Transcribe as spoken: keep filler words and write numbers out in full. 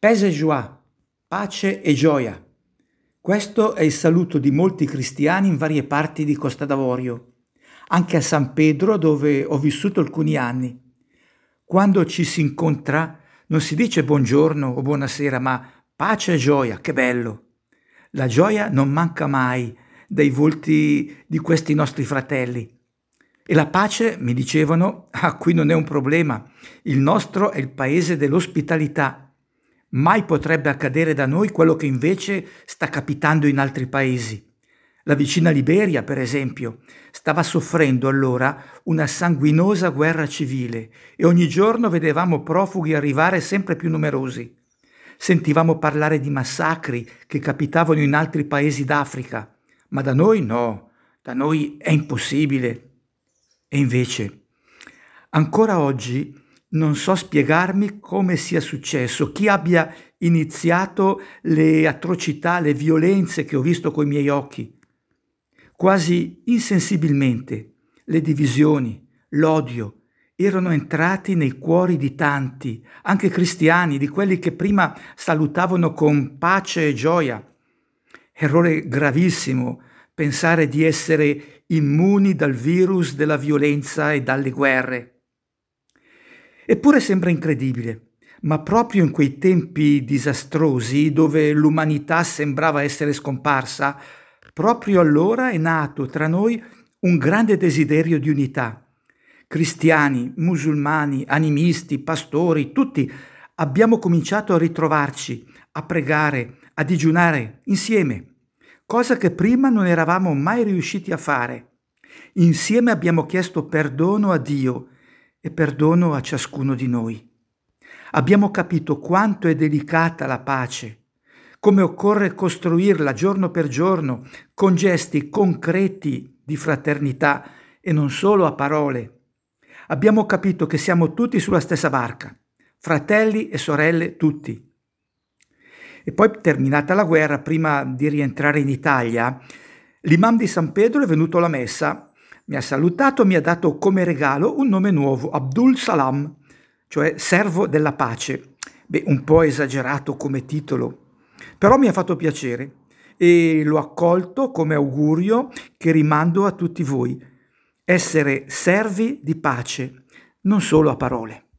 Paix et joie, pace e gioia. Questo è il saluto di molti cristiani in varie parti di Costa d'Avorio, anche a San Pedro dove ho vissuto alcuni anni. Quando ci si incontra non si dice buongiorno o buonasera, ma pace e gioia, che bello. La gioia non manca mai dai volti di questi nostri fratelli. E la pace, mi dicevano, ah, qui non è un problema. Il nostro è il paese dell'ospitalità. Mai potrebbe accadere da noi quello che invece sta capitando in altri paesi. La vicina Liberia, per esempio, stava soffrendo allora una sanguinosa guerra civile e ogni giorno vedevamo profughi arrivare sempre più numerosi. Sentivamo parlare di massacri che capitavano in altri paesi d'Africa, ma da noi no, da noi è impossibile. E invece, ancora oggi non so spiegarmi come sia successo, chi abbia iniziato le atrocità, le violenze che ho visto coi miei occhi. Quasi insensibilmente le divisioni, l'odio erano entrati nei cuori di tanti, anche cristiani, di quelli che prima salutavano con pace e gioia. Errore gravissimo pensare di essere immuni dal virus della violenza e dalle guerre. Eppure sembra incredibile, ma proprio in quei tempi disastrosi dove l'umanità sembrava essere scomparsa, proprio allora è nato tra noi un grande desiderio di unità. Cristiani, musulmani, animisti, pastori, tutti abbiamo cominciato a ritrovarci, a pregare, a digiunare insieme, cosa che prima non eravamo mai riusciti a fare. Insieme abbiamo chiesto perdono a Dio e perdono a ciascuno di noi. Abbiamo capito quanto è delicata la pace, come occorre costruirla giorno per giorno con gesti concreti di fraternità e non solo a parole. Abbiamo capito che siamo tutti sulla stessa barca, fratelli e sorelle tutti. E poi, terminata la guerra, prima di rientrare in Italia, l'imam di San Pedro è venuto alla messa, mi ha salutato e mi ha dato come regalo un nome nuovo, Abdul Salam, cioè servo della pace. Beh, un po' esagerato come titolo, però mi ha fatto piacere e l'ho accolto come augurio che rimando a tutti voi. Essere servi di pace, non solo a parole.